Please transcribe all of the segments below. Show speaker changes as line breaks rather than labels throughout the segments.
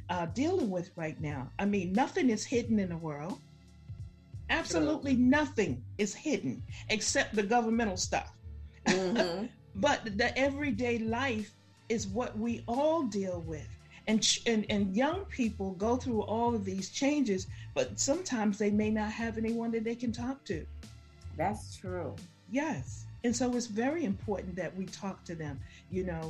dealing with right now. I mean, nothing is hidden in the world.
True.
Absolutely nothing is hidden except the governmental stuff.
Mm-hmm.
But the everyday life is what we all deal with. And young people go through all of these changes, but sometimes they may not have anyone that they can talk to.
That's true.
Yes. And so it's very important that we talk to them, you know,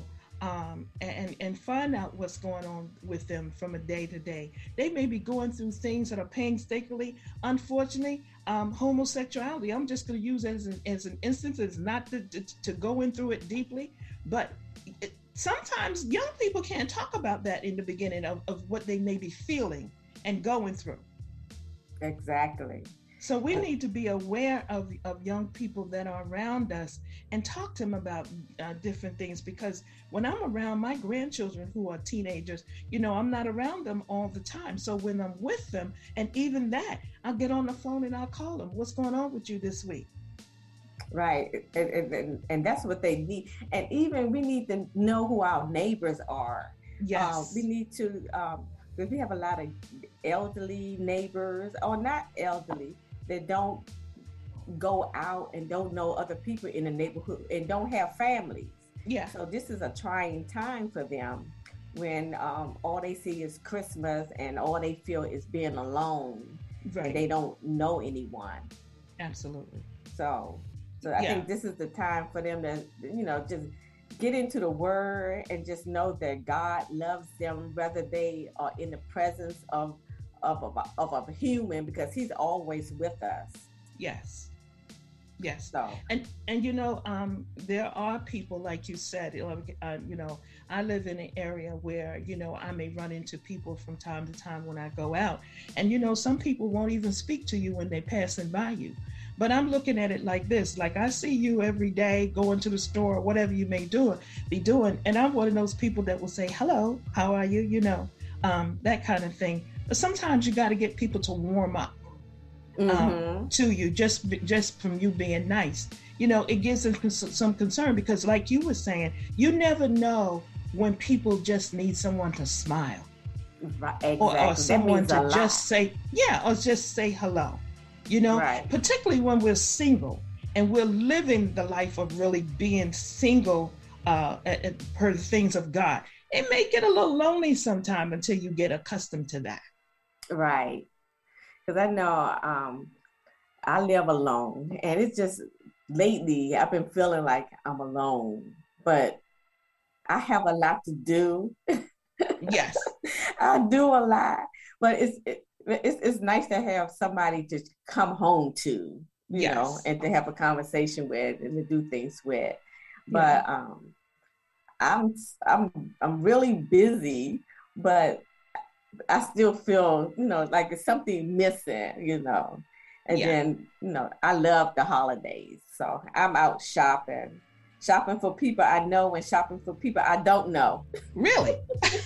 and find out what's going on with them from a day to day. They may be going through things that are painstakingly, unfortunately, homosexuality. I'm just going to use it as an instance. It's not to go in through it deeply, but sometimes young people can't talk about that in the beginning of what they may be feeling and going through.
Exactly.
So we need to be aware of young people that are around us and talk to them about different things, because when I'm around my grandchildren who are teenagers, you know, I'm not around them all the time. So when I'm with them, and even that, I'll get on the phone and I'll call them. What's going on with you this week?
Right. And that's what they need. And even we need to know who our neighbors are. We
Yes.
need to, because we have a lot of elderly neighbors, or not elderly, that don't go out and don't know other people in the neighborhood and don't have families.
Yeah.
So this is a trying time for them when all they see is Christmas and all they feel is being alone and
Right.
they don't know anyone.
Absolutely.
So, so I
Yeah.
think this is the time for them to, just get into the word and just know that God loves them, whether they are in the presence of a human, because He's always with us.
Yes. Yes.
So,
And you know, there are people like you said. You know, I live in an area where, you know, I may run into people from time to time when I go out, and you know, some people won't even speak to you when they're passing by you. But I'm looking at it like this: like I see you every day going to the store, or whatever you may be doing, and I'm one of those people that will say, "Hello, how are you?" You know, that kind of thing. But sometimes you got to get people to warm up
mm-hmm.
to you just from you being nice. You know, it gives them some concern, because like you were saying, you never know when people just need someone to smile,
Right,
or
exactly. That
someone
means a
to
lot.
just say, yeah, or just say hello. You know,
Right.
particularly when we're single and we're living the life of really being single, per the things of God. It may get a little lonely sometime until you get accustomed to that.
Right. Because I know I live alone, and it's just lately I've been feeling like I'm alone, but I have a lot to do.
Yes.
I do a lot, but it's nice to have somebody to come home to,
Yes.
and to have a conversation with and to do things with.
Yeah.
But I'm I'm really busy, but I still feel, like it's something missing. And
Yeah.
then, I love the holidays. So I'm out shopping for people I know and shopping for people I don't know.
Really.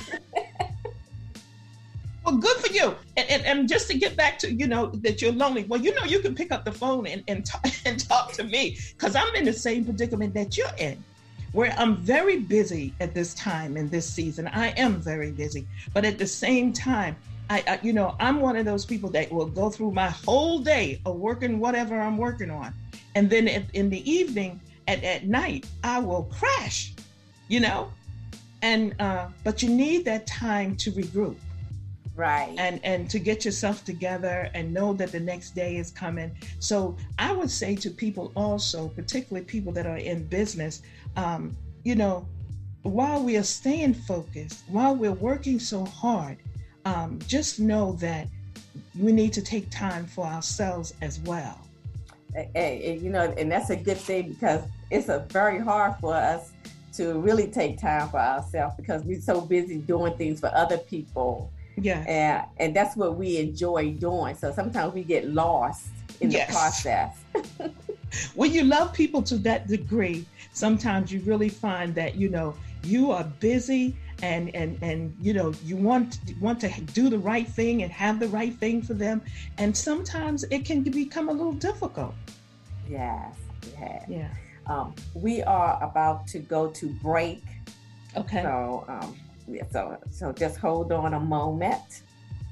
Well, good for you. And just to get back to, you know, that you're lonely. Well, you know, you can pick up the phone and talk to me, because I'm in the same predicament that you're in, where I'm very busy at this time in this season. I am very busy. But at the same time, you know, I'm one of those people that will go through my whole day of working whatever I'm working on. And then in the evening, at night, I will crash, you know? And, but you need that time to regroup
Right.
and to get yourself together and know that the next day is coming. So I would say to people also, particularly people that are in business, you know, while we are staying focused, while we're working so hard, just know that we need to take time for ourselves as well.
And that's a good thing, because it's a very hard for us to really take time for ourselves, because we're so busy doing things for other people.
Yes.
And that's what we enjoy doing. So sometimes we get lost in the process.
When you love people to that degree, sometimes you really find that, you know, you are busy and you know, you want to do the right thing and have the right thing for them. And sometimes it can become a little difficult.
Yes. Yeah.
Yeah.
We are about to go to break.
Okay.
So So just hold on a moment.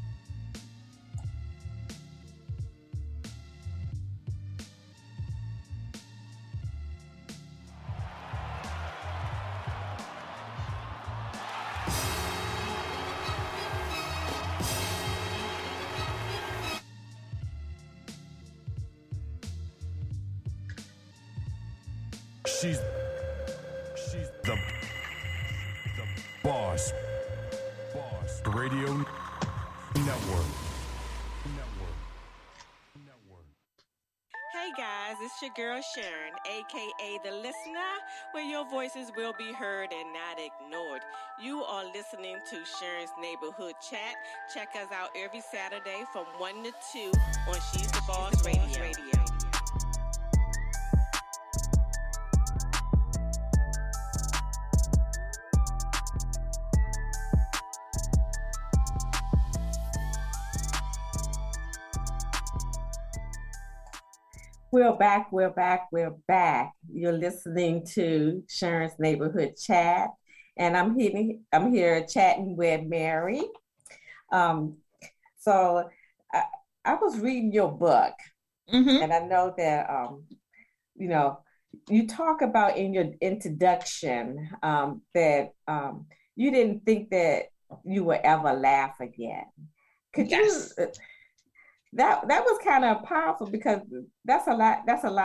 She's the boss. Radio Network.
Hey guys, it's your girl Sharon, aka The Listener, where your voices will be heard and not ignored. You are listening to Sharon's Neighborhood Chat. Check us out every Saturday from 1 to 2 on She's the Boss Radio.
We're back. You're listening to Sharon's Neighborhood Chat, and I'm here chatting with Mary. So I was reading your book, and I know that you talk about in your introduction that you didn't think that you would ever laugh again. Could you? That was kind of powerful, because that's like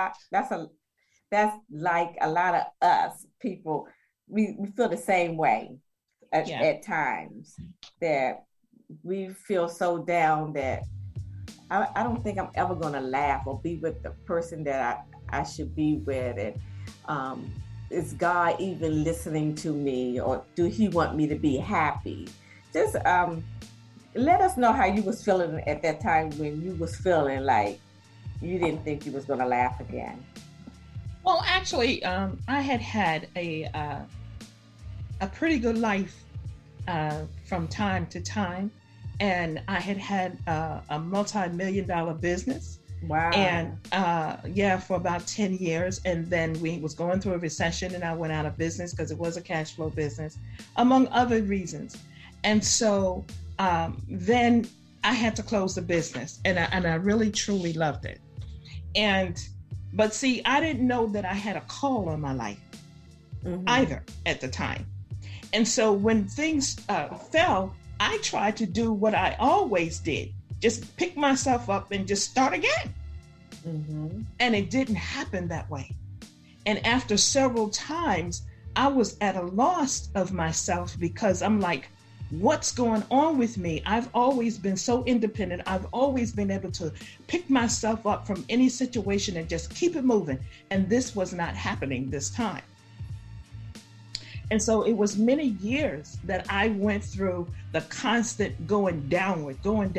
a lot of us people. We feel the same way at times, that we feel so down that I don't think I'm ever going to laugh or be with the person that I should be with. And is God even listening to me, or do he want me to be happy? Just let us know how you was feeling at that time, when you was feeling like you didn't think you was going to laugh again.
Well, actually, I had a pretty good life from time to time, and I had a multi-million-dollar business.
Wow.
And for about 10 years, and then we was going through a recession, and I went out of business because it was a cash flow business, among other reasons. And so then I had to close the business, and I really truly loved it. But see, I didn't know that I had a call on my life either at the time. And so when things fell, I tried to do what I always did, just pick myself up and just start again. And it didn't happen that way. And after several times, I was at a loss of myself, because I'm like, what's going on with me? I've always been so independent. I've always been able to pick myself up from any situation and just keep it moving. And this was not happening this time. And so it was many years that I went through the constant going downward,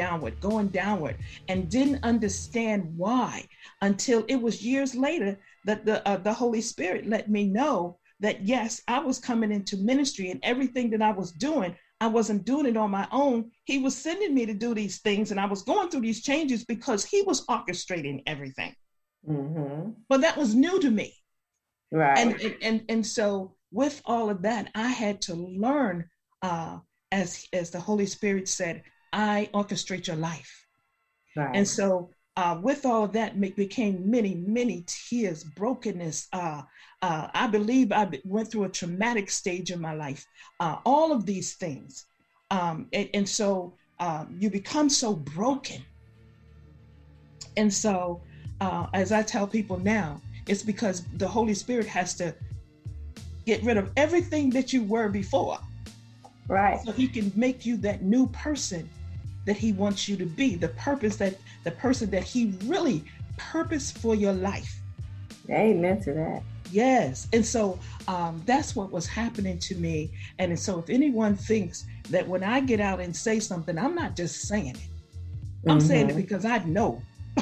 and didn't understand why, until it was years later that the Holy Spirit let me know that, yes, I was coming into ministry, and everything that I was doing, I wasn't doing it on my own. He was sending me to do these things, and I was going through these changes because he was orchestrating everything. But that was new to me.
Right.
And so with all of that, I had to learn, as the Holy Spirit said, I orchestrate your life.
Right.
And so with all of that became many, many tears, brokenness. I believe I went through a traumatic stage in my life, all of these things. And so you become so broken. And so as I tell people now, it's because the Holy Spirit has to get rid of everything that you were before.
Right.
So he can make you that new person that he wants you to be, the person that he really purposed for your life.
Amen to that.
Yes. And so that's what was happening to me. And so if anyone thinks that when I get out and say something, I'm not just saying it. I'm saying it because I know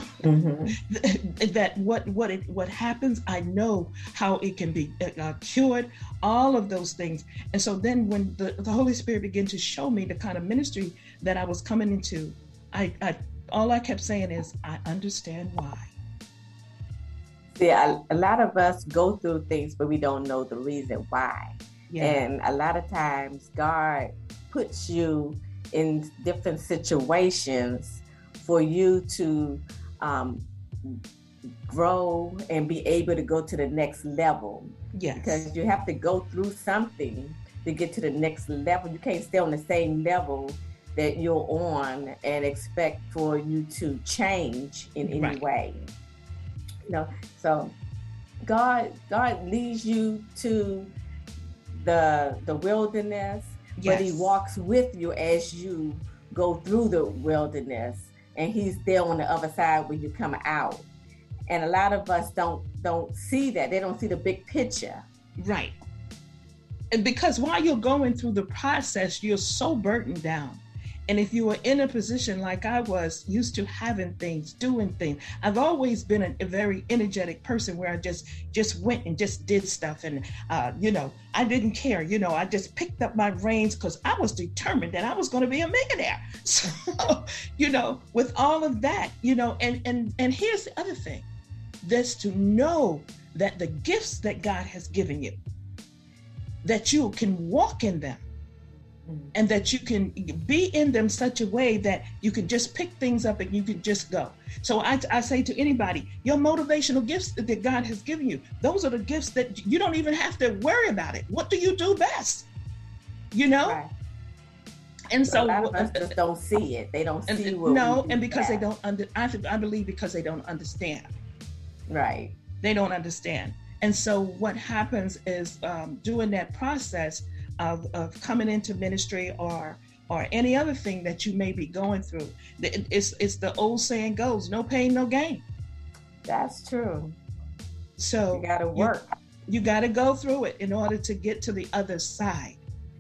that what happens, I know how it can be cured, all of those things. And so then when the Holy Spirit began to show me the kind of ministry that I was coming into, all I kept saying is, I understand why.
See, a lot of us go through things, but we don't know the reason why.
Yeah.
And a lot of times God puts you in different situations for you to grow and be able to go to the next level.
Yes.
Because you have to go through something to get to the next level. You can't stay on the same level that you're on and expect for you to change in any way. You know, so God leads you to the wilderness, but he walks with you as you go through the wilderness, and he's there on the other side when you come out. And a lot of us don't see that. They don't see the big picture.
Right. And because while you're going through the process, you're so burdened down. And if you were in a position like I was, used to having things, doing things, I've always been a very energetic person where I just went and just did stuff. And, I didn't care. I just picked up my reins because I was determined that I was going to be a millionaire. So, with all of that, and here's the other thing. That's to know that the gifts that God has given you, that you can walk in them. And that you can be in them such a way that you can just pick things up and you can just go. So I say to anybody, your motivational gifts that God has given you, those are the gifts that you don't even have to worry about it. What do you do best? Right. And so
a lot of us just don't see it. They don't see what
no,
we do
and because
best.
they don't I believe because they don't understand.
Right.
They don't understand. And so what happens is during that process of coming into ministry or any other thing that you may be going through, it's the old saying goes, no pain, no gain.
That's true.
So
you got to work.
You got to go through it in order to get to the other side.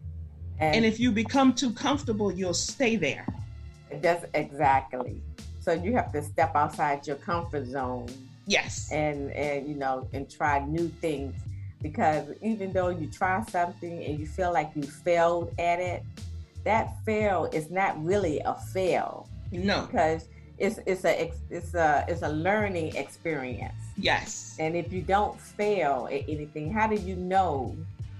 And if you become too comfortable, you'll stay there.
That's exactly. So you have to step outside your comfort zone.
Yes.
And try new things. Because even though you try something and you feel like you failed at it, that fail is not really a fail.
No.
Because it's a learning experience.
Yes.
And if you don't fail at anything, how do you know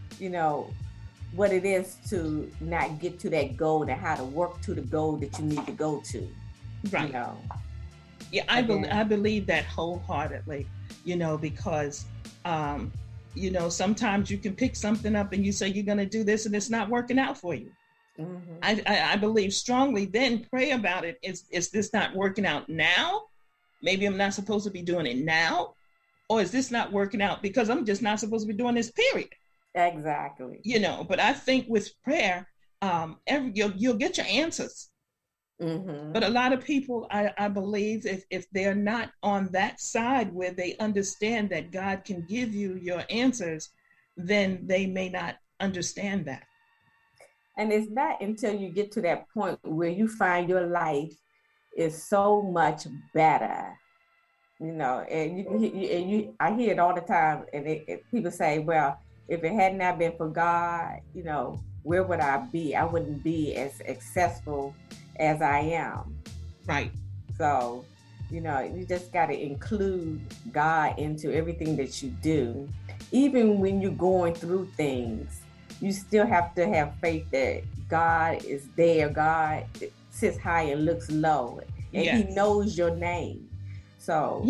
what it is to not get to that goal and how to work to the goal that you need to go to?
Right. Yeah, I believe that wholeheartedly, because sometimes you can pick something up and you say you're going to do this and it's not working out for you. Mm-hmm. I believe strongly, then pray about it. Is this not working out now? Maybe I'm not supposed to be doing it now. Or is this not working out because I'm just not supposed to be doing this, period?
Exactly.
But I think with prayer, you'll get your answers. Mm-hmm. But a lot of people, I believe, if they're not on that side where they understand that God can give you your answers, then they may not understand that.
And it's not until you get to that point where you find your life is so much better, and I hear it all the time. And people say, well, if it had not been for God, where would I be? I wouldn't be as successful as I am.
Right.
So, you just got to include God into everything that you do. Even when you're going through things, you still have to have faith that God is there. God sits high and looks low, and He knows your name. So,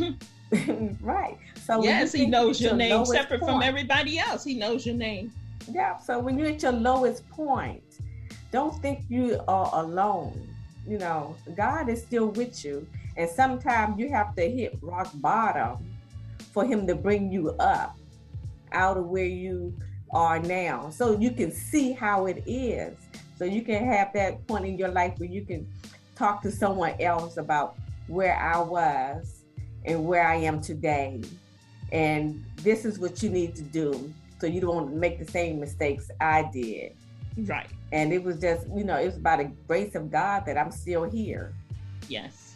right. So
yes, He knows your name separate from everybody else. He knows your name.
Yeah. So when you're at your lowest point, don't think you are alone. God is still with you. And sometimes you have to hit rock bottom for Him to bring you up out of where you are now. So you can see how it is. So you can have that point in your life where you can talk to someone else about where I was and where I am today. And this is what you need to do so you don't make the same mistakes I did.
Right.
And it was just, it was by the grace of God that I'm still here.
Yes.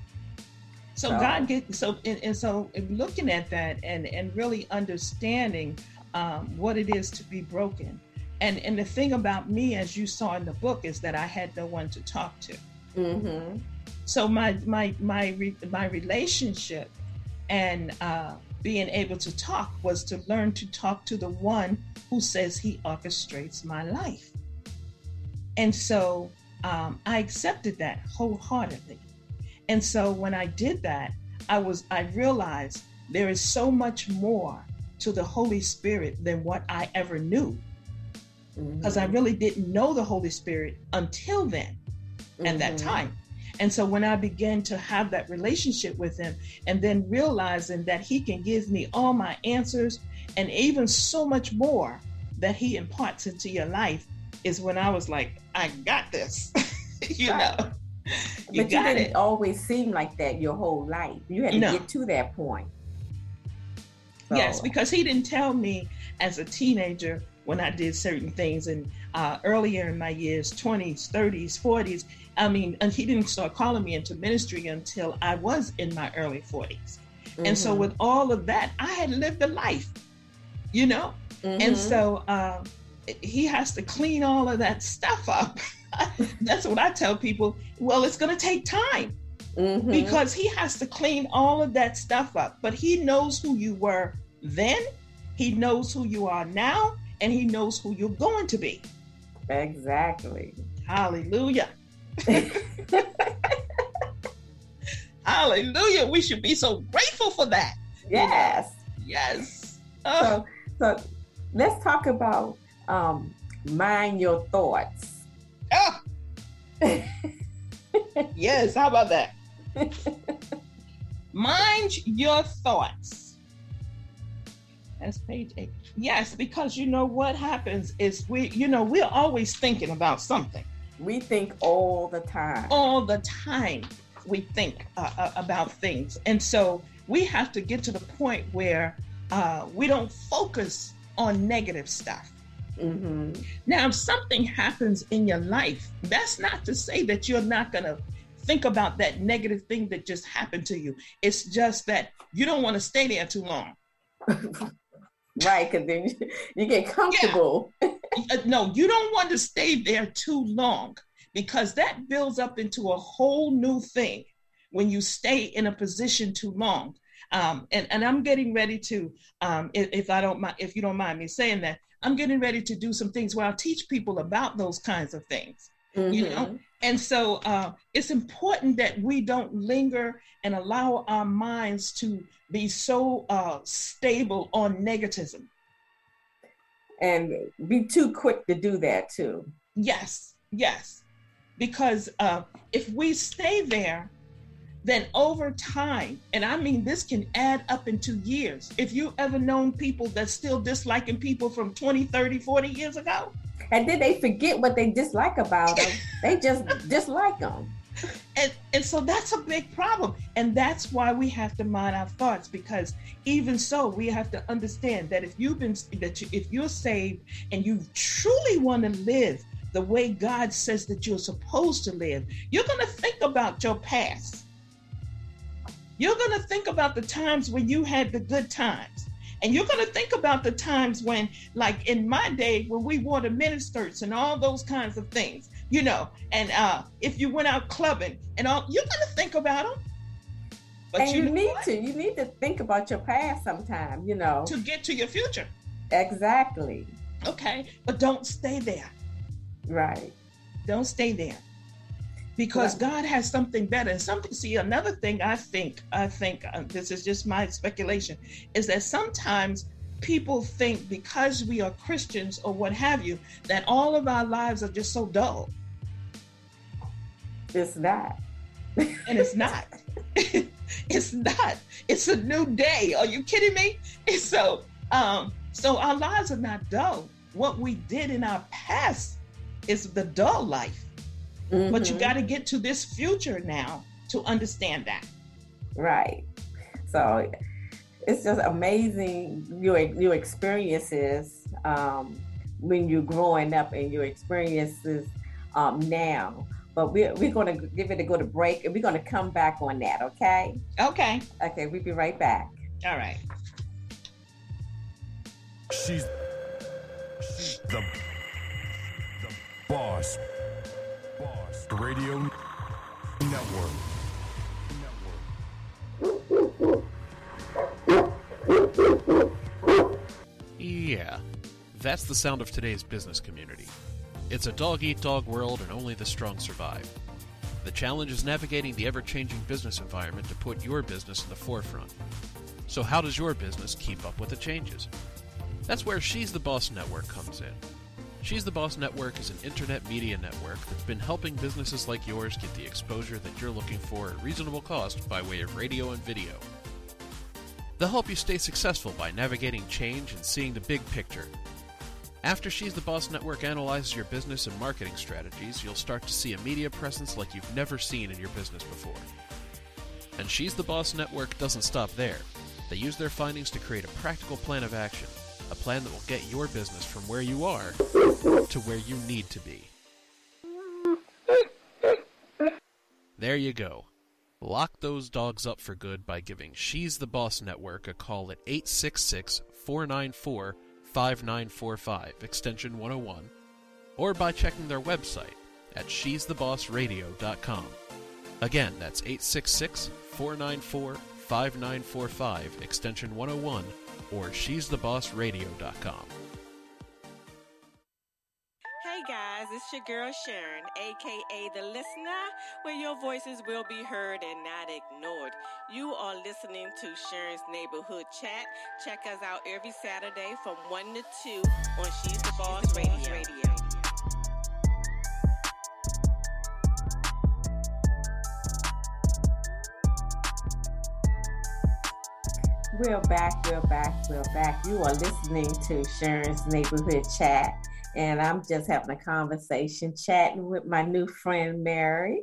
So God so looking at that and really understanding what it is to be broken. And the thing about me, as you saw in the book, is that I had no one to talk to. Mm-hmm. So my relationship and being able to talk was to learn to talk to the one who says he orchestrates my life. And so I accepted that wholeheartedly. And so when I did that, I realized there is so much more to the Holy Spirit than what I ever knew. Because I really didn't know the Holy Spirit until then, at that time. And so when I began to have that relationship with him, and then realizing that he can give me all my answers and even so much more that he imparts into your life, is when I was like, I got this. you know.
But you didn't always seem like that your whole life. You had to get to that point. So.
Yes, because he didn't tell me as a teenager when I did certain things, and earlier in my years, 20s, 30s, 40s. I mean, and he didn't start calling me into ministry until I was in my early 40s. And so with all of that, I had lived a life, you know? And so he has to clean all of that stuff up. That's what I tell people. Well, it's going to take time because he has to clean all of that stuff up. But he knows who you were then. He knows who you are now. And he knows who you're going to be.
Exactly.
Hallelujah. Hallelujah. We should be so grateful for that.
Yes.
Yes.
So let's talk about mind your thoughts.
Oh. Yes. How about that? Mind your thoughts. That's page 8. Yes, because you know what happens is we're always thinking about something.
We think all the time.
All the time we think about things. And so we have to get to the point where we don't focus on negative stuff. Now, if something happens in your life, that's not to say that you're not going to think about that negative thing that just happened to you. It's just that you don't want to stay there too long.
Right, because then you get comfortable.
Yeah. No, you don't want to stay there too long, because that builds up into a whole new thing when you stay in a position too long. And I'm getting ready to, if you don't mind me saying that, I'm getting ready to do some things where I'll teach people about those kinds of things, you know? And so it's important that we don't linger and allow our minds to be so stable on negativism.
And be too quick to do that too.
Yes. Because if we stay there, then over time, and I mean, this can add up into years. If you ever known people that's still disliking people from 20, 30, 40 years ago.
And then they forget what they dislike about them. They just dislike them.
And so that's a big problem. And that's why we have to mind our thoughts, because even so, we have to understand that if you're saved and you truly want to live the way God says that you're supposed to live, you're going to think about your past. You're going to think about the times when you had the good times. And you're going to think about the times when, like in my day, when we wore the miniskirts and all those kinds of things, you know, and if you went out clubbing and all, you're going to think about them. But
and you need to think about your past sometime, you know.
To get to your future.
Exactly.
Okay. But don't stay there.
Right.
Don't stay there. Because God has something better. And another thing I think, this is just my speculation, is that sometimes people think because we are Christians or what have you, that all of our lives are just so dull.
It's not.
And it's not. It's not. It's a new day. Are you kidding me? So our lives are not dull. What we did in our past is the dull life. But you got to get to this future now to understand that.
Right. So it's just amazing your experiences when you're growing up and your experiences now. But we're going to give it a go to break, and we're going to come back on that, okay?
Okay.
Okay, we'll be right back.
All right.
She's the boss. Radio Network.
That's the sound of today's business community. It's a dog-eat-dog world, and only the strong survive. The challenge is navigating the ever-changing business environment to put your business in the forefront. So how does your business keep up with the changes? That's where She's the Boss Network comes in. She's the Boss Network is an internet media network that's been helping businesses like yours get the exposure that you're looking for at reasonable cost by way of radio and video. They'll help you stay successful by navigating change and seeing the big picture. After She's the Boss Network analyzes your business and marketing strategies, you'll start to see a media presence like you've never seen in your business before. And She's the Boss Network doesn't stop there. They use their findings to create a practical plan of action, a plan that will get your business from where you are to where you need to be. There you go. Lock those dogs up for good by giving She's the Boss Network a call at 866-494-5945, extension 101, or by checking their website at she'sthebossradio.com. Again, that's 866-494-5945, extension 101, or she'sthebossradio.com.
Hey guys, it's your girl Sharon, aka The Listener, where your voices will be heard and not ignored. You are listening to Sharon's Neighborhood Chat. Check us out every Saturday from 1 to 2 on She's the Boss Radio.
We're back. You are listening to Sharon's Neighborhood Chat, and I'm just having a conversation, chatting with my new friend, Mary.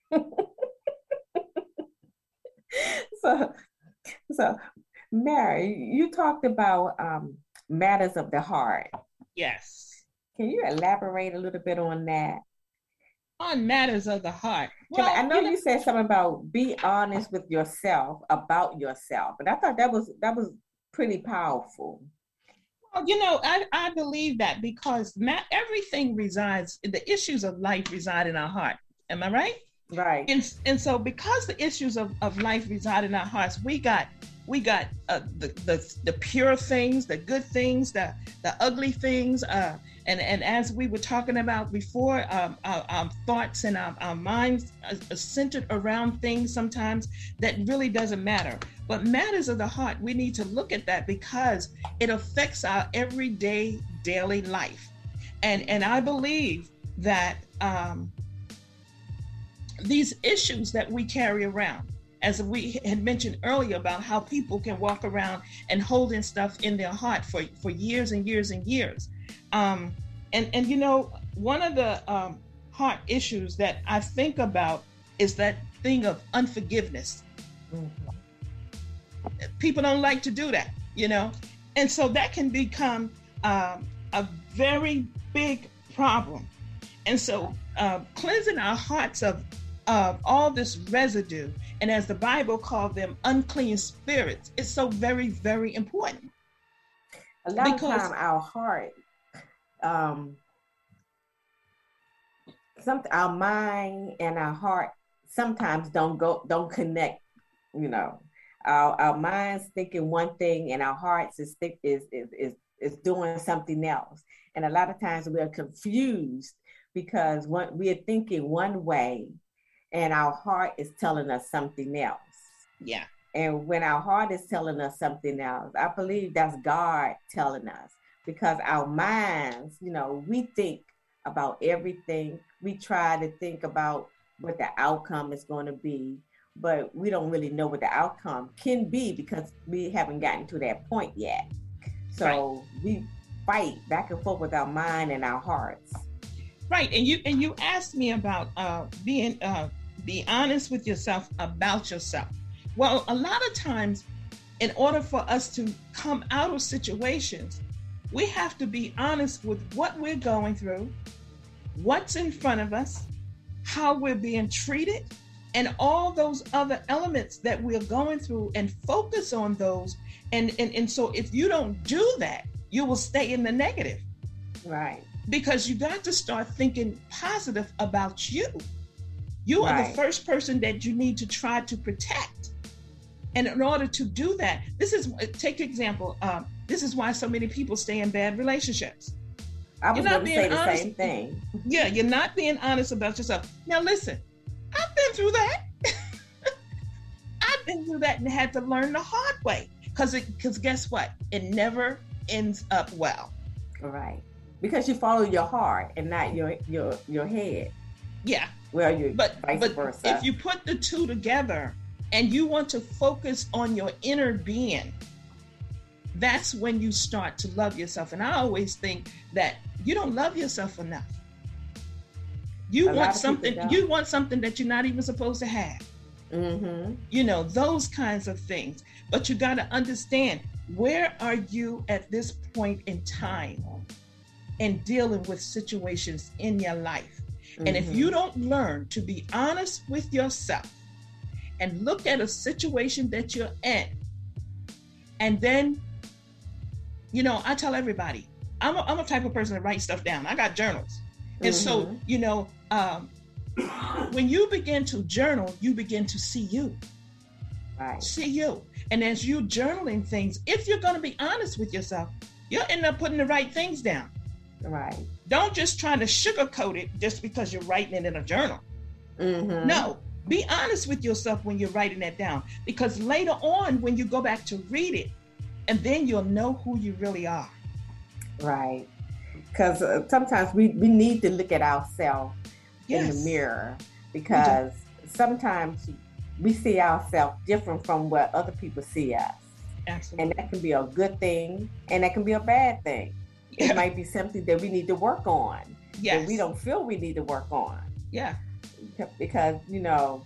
So, Mary, you talked about matters of the heart.
Yes.
Can you elaborate a little bit on that?
On matters of the heart.
Well, I know you said something about be honest with yourself about yourself, but I thought that was pretty powerful.
Well, I believe that because everything resides, the issues of life reside in our heart. Am I right?
Right.
And so because the issues of life reside in our hearts, we got the pure things, the good things, the ugly things, and as we were talking about before, our thoughts and our minds are centered around things sometimes that really doesn't matter. But matters of the heart, we need to look at that because it affects our everyday, daily life. And I believe that these issues that we carry around, as we had mentioned earlier about how people can walk around and holding stuff in their heart for years and years and years. And one of the heart issues that I think about is that thing of unforgiveness. Mm-hmm. People don't like to do that, and so that can become a very big problem. And so cleansing our hearts of all this residue, and as the Bible called them, unclean spirits, is so very, very important.
A lot of time our heart, our mind and our heart sometimes don't connect. Our minds thinking one thing and our hearts is doing something else. And a lot of times we are confused because we are thinking one way and our heart is telling us something else.
Yeah.
And when our heart is telling us something else, I believe that's God telling us, because our minds, we think about everything. We try to think about what the outcome is going to be, but we don't really know what the outcome can be because we haven't gotten to that point yet. So we fight back and forth with our mind and our hearts.
Right. And you asked me about be honest with yourself about yourself. Well, a lot of times, in order for us to come out of situations, we have to be honest with what we're going through, what's in front of us, how we're being treated, and all those other elements that we're going through, and focus on those. And so if you don't do that, you will stay in the negative.
Right.
Because you got to start thinking positive about you. You are the first person that you need to try to protect. And in order to do that, take example, This is why so many people stay in bad relationships.
I was
You're not
going to say
being
the
honest.
same thing.
Yeah, you're not being honest about yourself. Now listen, I've been through that. I've been through that and had to learn the hard way. Because guess what? It never ends up well.
Right. Because you follow your heart and not your head.
Yeah.
Well, you
But
vice versa.
if you put the two together and you want to focus on your inner being, that's when you start to love yourself. And I always think that you don't love yourself enough. You want something that you're not even supposed to have.
Mm-hmm.
You know, those kinds of things. But you got to understand, where are you at this point in time in dealing with situations in your life?
Mm-hmm.
And if you don't learn to be honest with yourself and look at a situation that you're in, and then, you know, I tell everybody, I'm a type of person that writes stuff down. I got journals. And so, you know, when you begin to journal, you begin to see you.
Right.
See you. And as you journaling things, if you're going to be honest with yourself, you'll end up putting the right things down.
Right.
Don't just try to sugarcoat it just because you're writing it in a journal.
Mm-hmm.
No, be honest with yourself when you're writing that down, because later on, when you go back to read it, and then you'll know who you really are.
Right. Because sometimes we need to look at ourselves in the
Yes.
mirror, because sometimes we see ourselves different from what other people see us.
Absolutely.
And that can be a good thing, and that can be a bad thing.
Yeah.
It might be something that we need to work on,
Yes.
that we don't feel we need to work on.
Yeah.
Because, you know,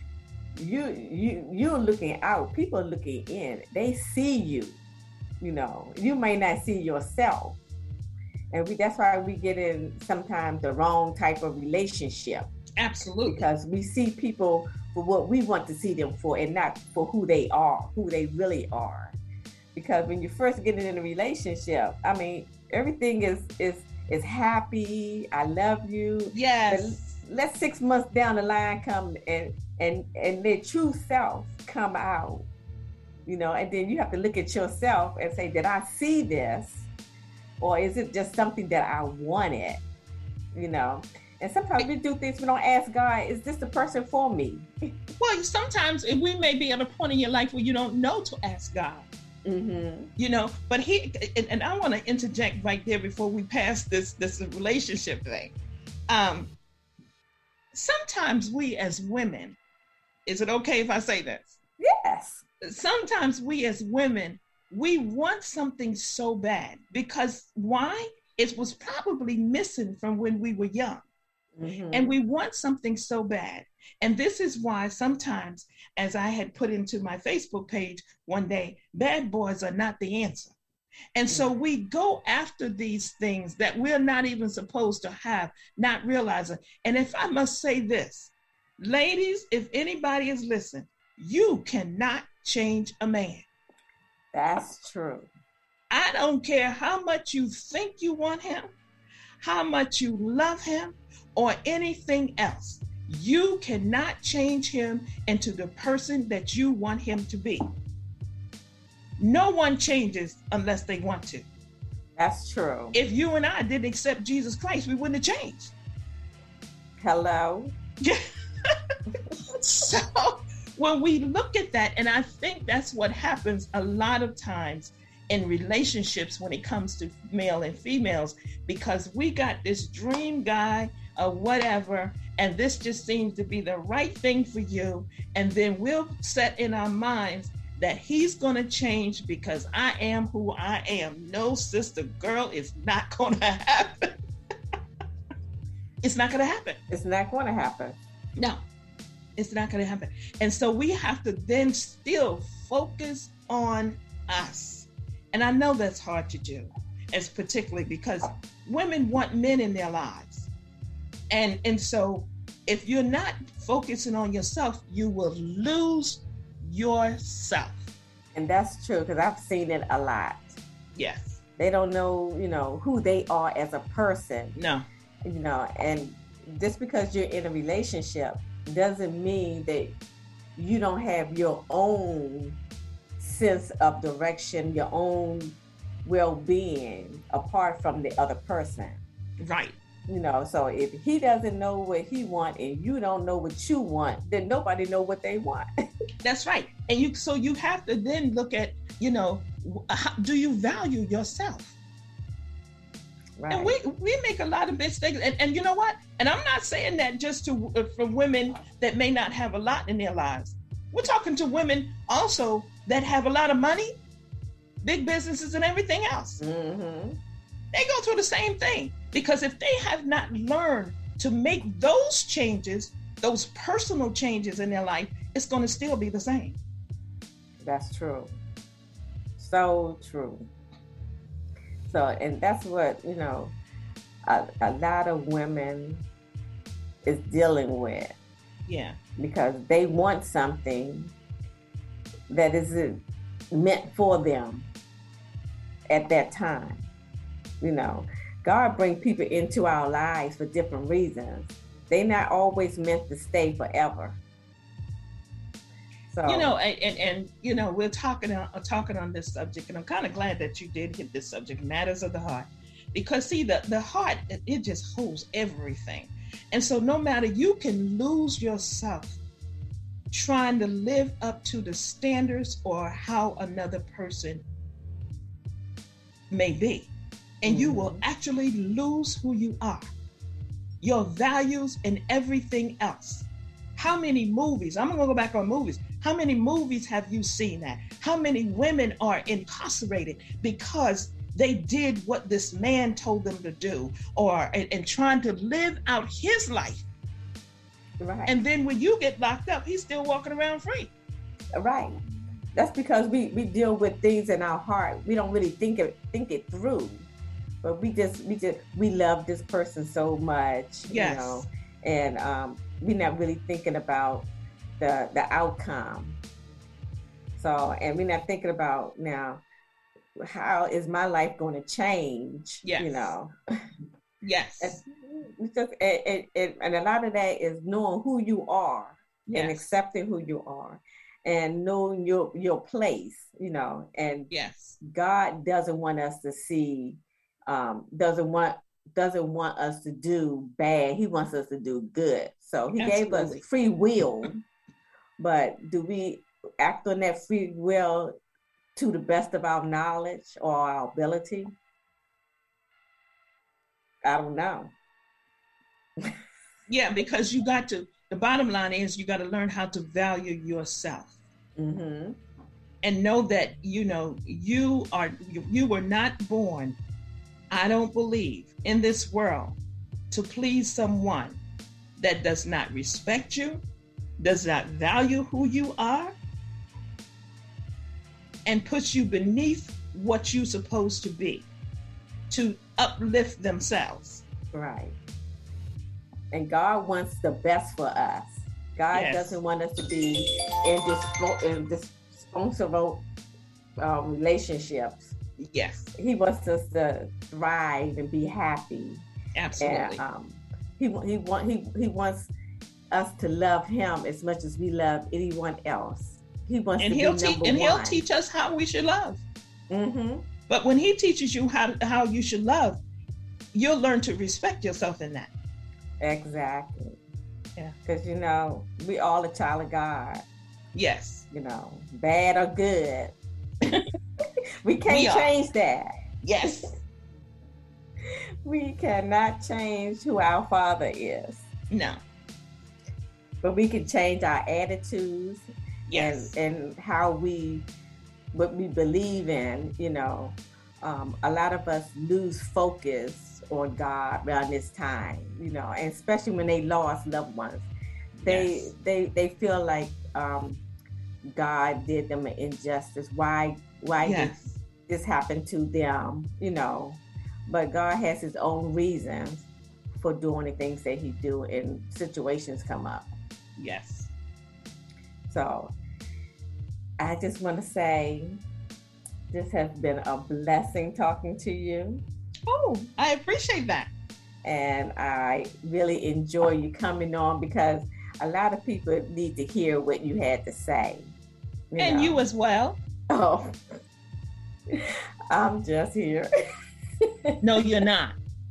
you're looking out, people are looking in, they see you, you know, you may not see yourself. And that's why we get in sometimes the wrong type of relationship.
Absolutely.
Because we see people for what we want to see them for, and not for who they are, who they really are. Because when you first get in a relationship, I mean, everything is happy. I love you.
Yes.
Let 6 months down the line come and their true self come out, you know, and then you have to look at yourself and say, did I see this? Or is it just something that I wanted, you know? And sometimes we do things, we don't ask God, is this the person for me?
Well, sometimes we may be at a point in your life where you don't know to ask God.
Mm-hmm.
You know, but and I want to interject right there before we pass this relationship thing. Sometimes we as women, is it okay if I say this?
Yes.
Sometimes we as women, we want something so bad because why? It was probably missing from when we were young.
Mm-hmm.
And we want something so bad. And this is why sometimes, as I had put into my Facebook page one day, bad boys are not the answer. And so we go after these things that we're not even supposed to have, not realizing. And if I must say this, ladies, if anybody is listening, you cannot change a man.
That's true.
I don't care how much you think you want him, how much you love him, or anything else. You cannot change him into the person that you want him to be. No one changes unless they want to.
That's true.
If you and I didn't accept Jesus Christ, we wouldn't have changed.
Hello?
So when we look at that, and I think that's what happens a lot of times in relationships when it comes to male and females, because we got this dream guy or whatever, and this just seems to be the right thing for you. And then we'll set in our minds that he's going to change because I am who I am. No, sister, girl, it's not going to happen. It's not going to happen.
It's not going to happen.
No, it's not going to happen. And so we have to then still focus on us. And I know that's hard to do, as particularly because women want men in their lives. And so if you're not focusing on yourself, you will lose yourself.
And that's true, because I've seen it a lot.
Yes.
They don't know, you know, who they are as a person.
No.
You know, and just because you're in a relationship doesn't mean that you don't have your own sense of direction, your own well-being apart from the other person.
Right.
You know, so if he doesn't know what he wants and you don't know what you want, then nobody know what they want.
That's right. And you have to then look at, you know, do you value yourself?
Right.
And we make a lot of mistakes. And you know what? And I'm not saying that just for women that may not have a lot in their lives. We're talking to women also that have a lot of money, big businesses and everything else.
Mm-hmm.
They go through the same thing, because if they have not learned to make those changes, those personal changes in their life, it's going to still be the same.
That's true. So true. So, and that's what, you know, a lot of women is dealing with.
Yeah.
Because they want something that isn't meant for them at that time. You know, God brings people into our lives for different reasons. They're not always meant to stay forever. So,
you know, and you know, we're talking on this subject, and I'm kind of glad that you did hit this subject, matters of the heart, because see, the heart, it just holds everything. And so no matter, you can lose yourself trying to live up to the standards or how another person may be. And you will actually lose who you are, your values and everything else. How many movies, I'm going to go back on movies. How many movies have you seen that? How many women are incarcerated because they did what this man told them to do, or and trying to live out his life?
Right.
And then when you get locked up, he's still walking around free.
Right. That's because we deal with things in our heart. We don't really think it through. But we love this person so much,
Yes.
You know, and we're not really thinking about the outcome. So, and we're not thinking about now, how is my life going to change?
Yes.
You know.
Yes.
And a lot of that is knowing who you are,
Yes.
and accepting who you are, and knowing your place, you know. And
Yes.
God doesn't want us to see. Doesn't want us to do bad. He wants us to do good. So he gave us free will, but do we act on that free will to the best of our knowledge or our ability? I don't know.
Yeah, because the bottom line is you got to learn how to value yourself.
Mm-hmm.
And know that, you know, you were not born, I don't believe, in this world to please someone that does not respect you, does not value who you are, and puts you beneath what you're supposed to be, to uplift themselves.
Right. And God wants the best for us. God doesn't want us to be in dysfunctional relationships.
Yes.
He wants us to thrive and be happy.
Absolutely.
And he wants us to love him as much as we love anyone else. He wants to be number one.
And he'll teach us how we should love.
Mm-hmm.
But when he teaches you how you should love, you'll learn to respect yourself in that.
Exactly.
Yeah.
Because, you know, we all a child of God.
Yes.
You know, bad or good. We can't change that.
Yes.
We cannot change who our Father is.
No.
But we can change our attitudes.
Yes.
And what we believe in, you know. A lot of us lose focus on God around this time, you know, and especially when they lost loved ones. They feel like God did them an injustice. Why did this happen to them, you know? But God has his own reasons for doing the things that he do, and situations come up.
Yes.
So I just want to say this has been a blessing talking to you.
Oh, I appreciate that.
And I really enjoy you coming on, because a lot of people need to hear what you had to say.
You as well.
Oh, I'm just here.
No, you're not.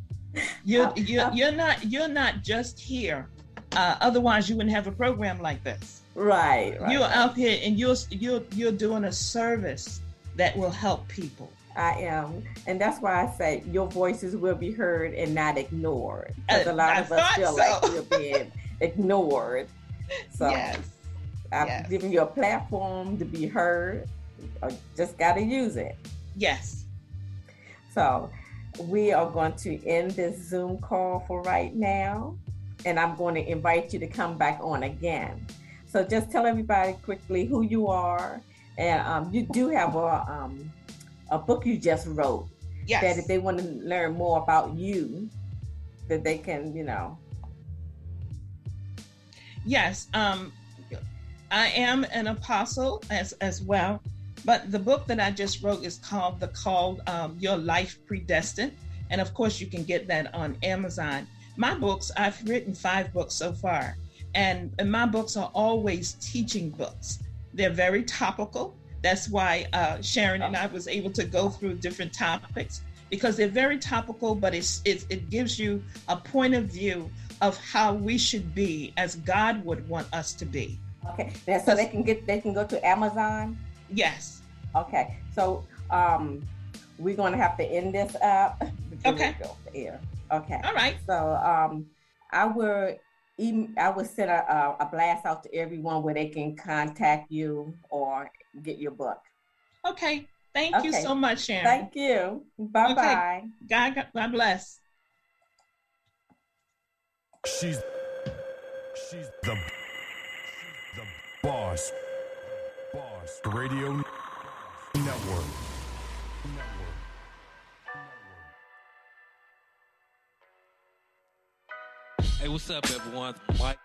You're not just here. Otherwise, you wouldn't have a program like this.
Right.
You're out here, and you're doing a service that will help people.
I am, and that's why I say your voices will be heard and not ignored. Because a lot of us feel like we're being ignored. So
yes.
I've given you a platform to be heard. Just got to use it.
Yes.
So we are going to end this Zoom call for right now, and I'm going to invite you to come back on again. So just tell everybody quickly who you are, and you do have a book you just wrote.
Yes.
That if they want to learn more about you, that they can,
Yes. I am an apostle as well, but the book that I just wrote is called Your Life Predestined, and of course you can get that on Amazon. My books, I've written 5 books so far, and my books are always teaching books. They're very topical. That's why Sharon and I was able to go through different topics, because they're very topical, but it gives you a point of view of how we should be as God would want us to be.
Okay, now, so they can go to Amazon?
Yes.
Okay, so we're going to have to end this up.
Okay.
Go for air. Okay.
All right.
So I will send a blast out to everyone where they can contact you or get your book.
Okay. Thank you so much, Sharon.
Thank you. Bye-bye.
Okay. God bless.
She's the boss. Radio Network.
Hey, what's up, everyone? What?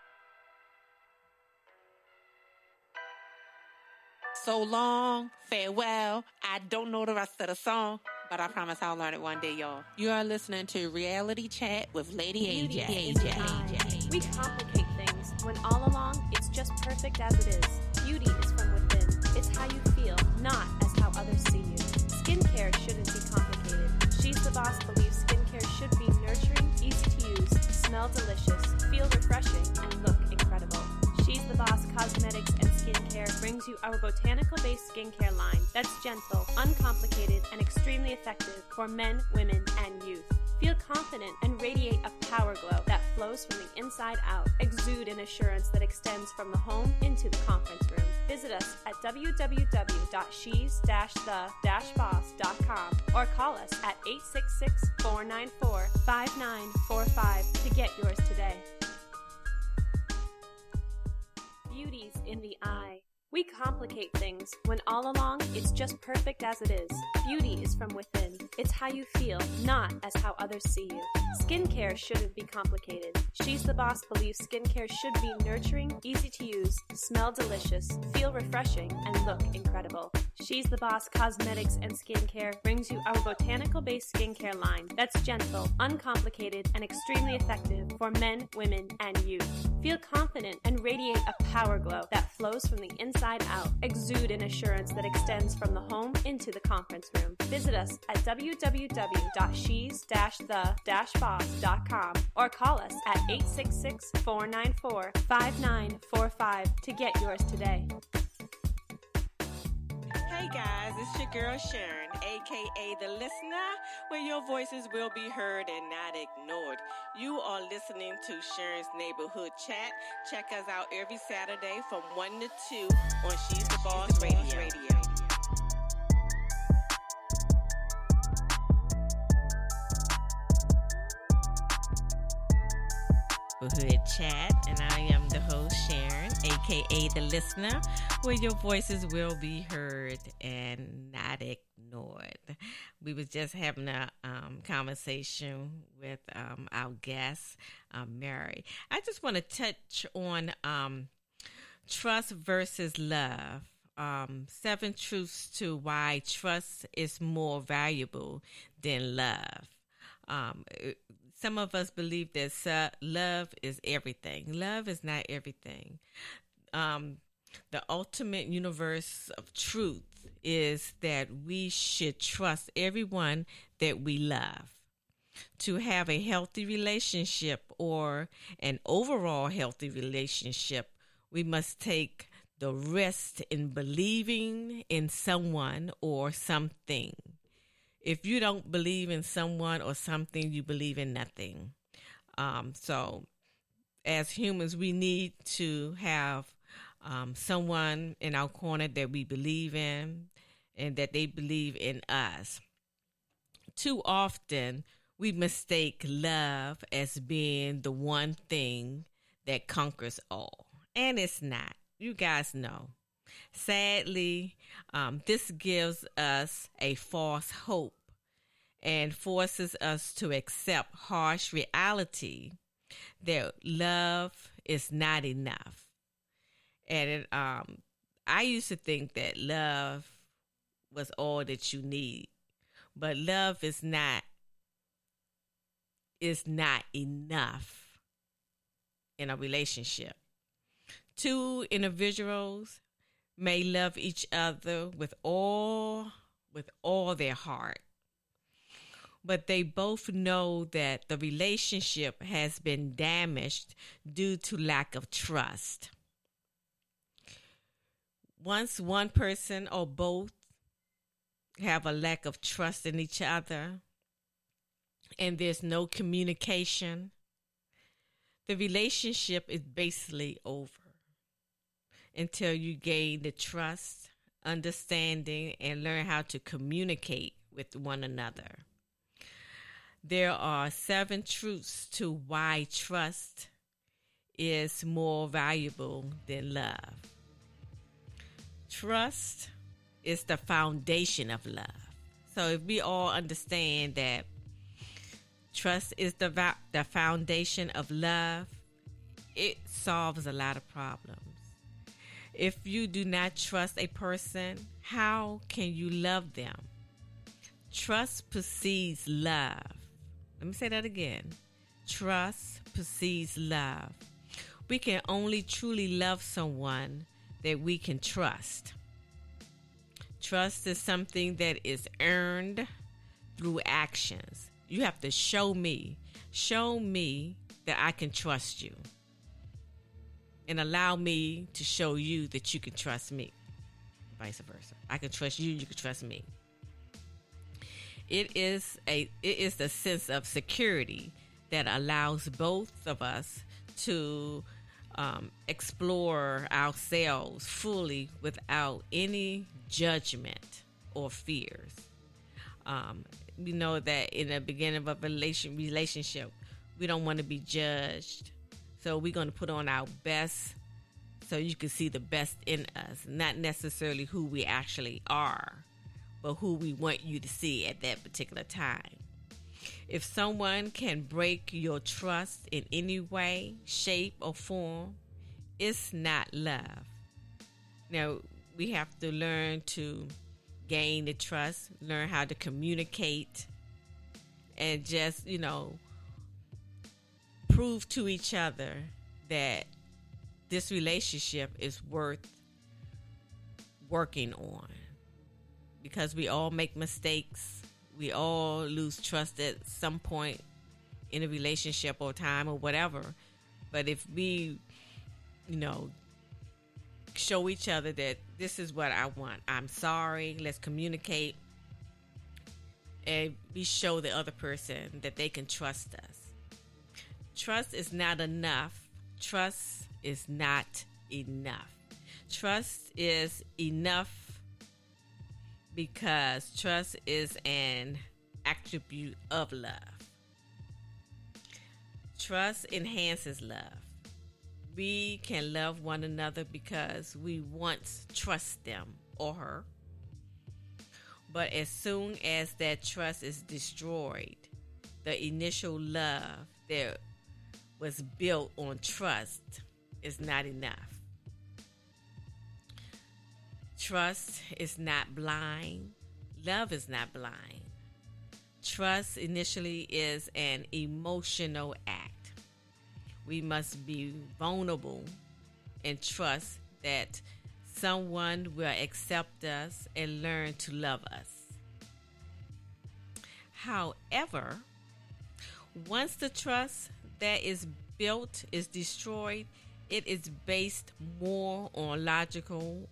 So long, farewell. I don't know the rest of the song, but I promise I'll learn it one day, y'all. You are listening to Reality Chat with Lady AJ.
We complicate things when all along it's just perfect as it is. Beauty is from within. It's how you feel, not as how others see you. Skincare shouldn't be complicated. She's the Boss believes skincare should be nurturing, easy to use, smell delicious, feel refreshing, and look incredible. She's the Boss Cosmetics and Skincare brings you our botanical-based skincare line that's gentle, uncomplicated, and extremely effective for men, women, and youth. Feel confident and radiate a power glow that flows from the inside out. Exude an assurance that extends from the home into the conference room. Visit us at www.shes-the-boss.com or call us at 866-494-5945 to get yours today. Beauty's in the eye. We complicate things when all along it's just perfect as it is. Beauty is from within. It's how you feel, not as how others see you. Skincare shouldn't be complicated. She's the Boss believes skincare should be nurturing, easy to use, smell delicious, feel refreshing, and look incredible. She's the Boss Cosmetics and Skincare brings you our botanical-based skincare line that's gentle, uncomplicated, and extremely effective for men, women, and youth. Feel confident and radiate a power glow that flows from the inside out. Exude an assurance that extends from the home into the conference room. Visit us at www.shes-the-boss.com or call us at 866-494-5945 to get yours today.
Hey guys, it's your girl Sharon, aka The Listener, where your voices will be heard and not ignored. You are listening to Sharon's Neighborhood Chat. Check us out every Saturday from 1 to 2 on She's the Boss Radio. Neighborhood Chat, and I am the host Sharon, aka The Listener, where your voices will be heard and not ignored. We was just having a conversation with our guest, Mary. I just want to touch on trust versus love. 7 truths to why trust is more valuable than love. Some of us believe that love is everything. Love is not everything.
The ultimate universe of truth is that we should trust everyone that we love. To have a healthy relationship or an overall healthy relationship, we must take the risk in believing in someone or something. If you don't believe in someone or something, you believe in nothing. So as humans, we need to have someone in our corner that we believe in and that they believe in us. Too often, we mistake love as being the one thing that conquers all. And it's not. You guys know. Sadly, this gives us a false hope and forces us to accept harsh reality that love is not enough. And I used to think that love was all that you need, but love is not enough in a relationship. Two individuals may love each other with all their heart, but they both know that the relationship has been damaged due to lack of trust. Once one person or both have a lack of trust in each other and there's no communication, the relationship is basically over until you gain the trust, understanding, and learn how to communicate with one another. There are 7 truths to why trust is more valuable than love. Trust is the foundation of love. So if we all understand that trust is the foundation of love, it solves a lot of problems. If you do not trust a person, how can you love them? Trust precedes love. Let me say that again. Trust precedes love. We can only truly love someone that we can trust. Trust is something that is earned through actions. You have to show me that I can trust you, and allow me to show you that you can trust me. Vice versa. I can trust you, you can trust me. It is the sense of security that allows both of us to explore ourselves fully without any judgment or fears. We know that in the beginning of a relationship, we don't want to be judged. So we're going to put on our best so you can see the best in us, not necessarily who we actually are, but who we want you to see at that particular time. If someone can break your trust in any way, shape, or form, it's not love. Now, we have to learn to gain the trust, learn how to communicate, and just, prove to each other that this relationship is worth working on. Because we all make mistakes. We all lose trust at some point in a relationship or time or whatever. But if we, show each other that this is what I want, I'm sorry, let's communicate, and we show the other person that they can trust us. Trust is not enough. Trust is not enough. Trust is enough because trust is an attribute of love. Trust enhances love. We can love one another because we once trust them or her. But as soon as that trust is destroyed, the initial love that was built on trust is not enough. Trust is not blind. Love is not blind. Trust initially is an emotional act. We must be vulnerable and trust that someone will accept us and learn to love us. However, once the trust that is built is destroyed, it is based more on logical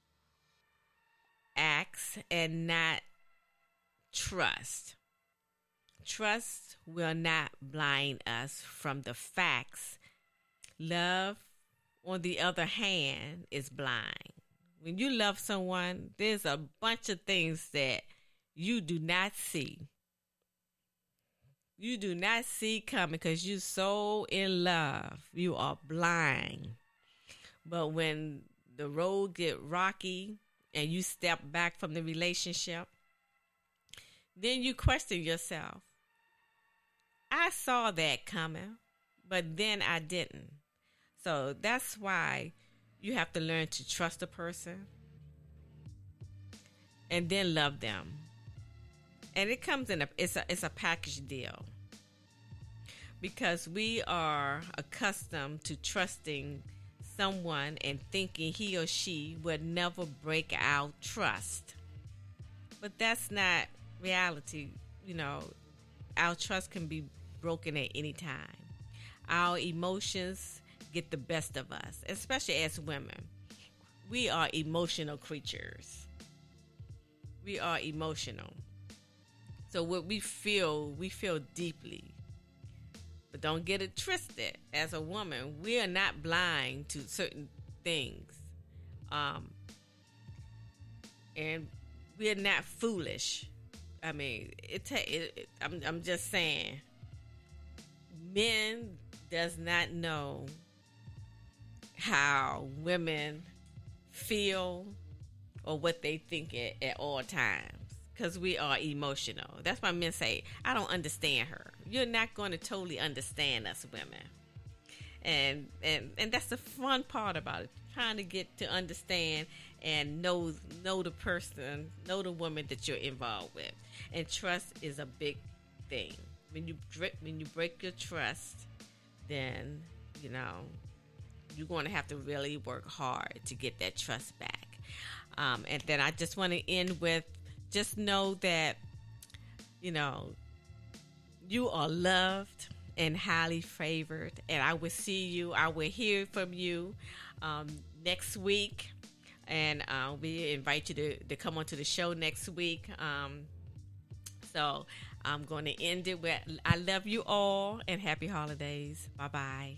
acts and not trust. Trust will not blind us from the facts. Love, on the other hand, is blind. When you love someone, there's a bunch of things that you do not see. You do not see coming because you're so in love. You are blind. But when the road get rocky and you step back from the relationship, then you question yourself. I saw that coming, but then I didn't. So that's why you have to learn to trust a person and then love them. And it comes in it's a package deal, because we are accustomed to trusting someone and thinking he or she would never break our trust. But that's not reality. You know, our trust can be broken at any time. Our emotions get the best of us, especially as women. We are emotional creatures. We are emotional. So what we feel deeply. But don't get it twisted. As a woman, we are not blind to certain things. And we are not foolish. I mean, I'm just saying, men does not know how women feel or what they think at all times, because we are emotional. That's why men say, I don't understand her. You're not going to totally understand us women. And that's the fun part about it, trying to get to understand and know the person, know the woman that you're involved with. And trust is a big thing. When you break your trust, then, you know, you're going to have to really work hard to get that trust back. And then I just want to end with, just know that, you know, you are loved and highly favored. And I will see you, I will hear from you next week. And we invite you to come onto the show next week. So I'm going to end it with, I love you all and happy holidays. Bye-bye.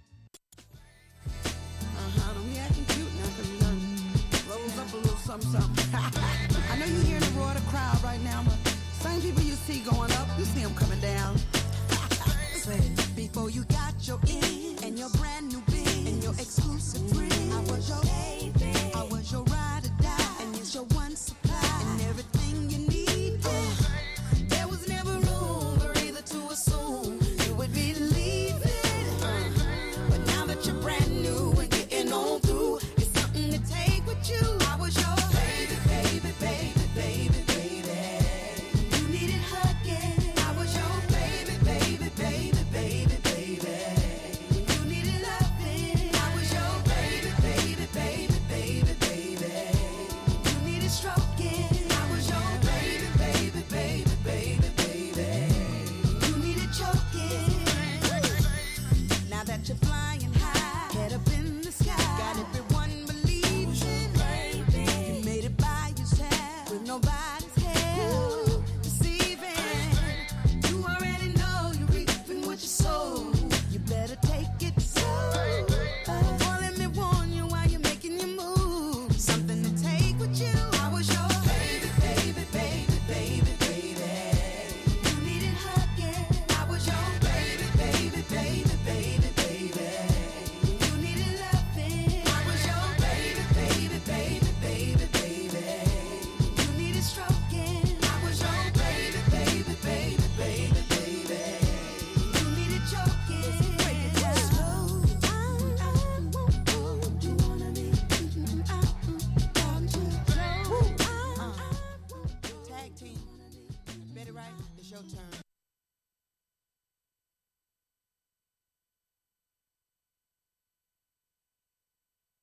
Don't be acting cute now, 'cause you done rose up a little something, something.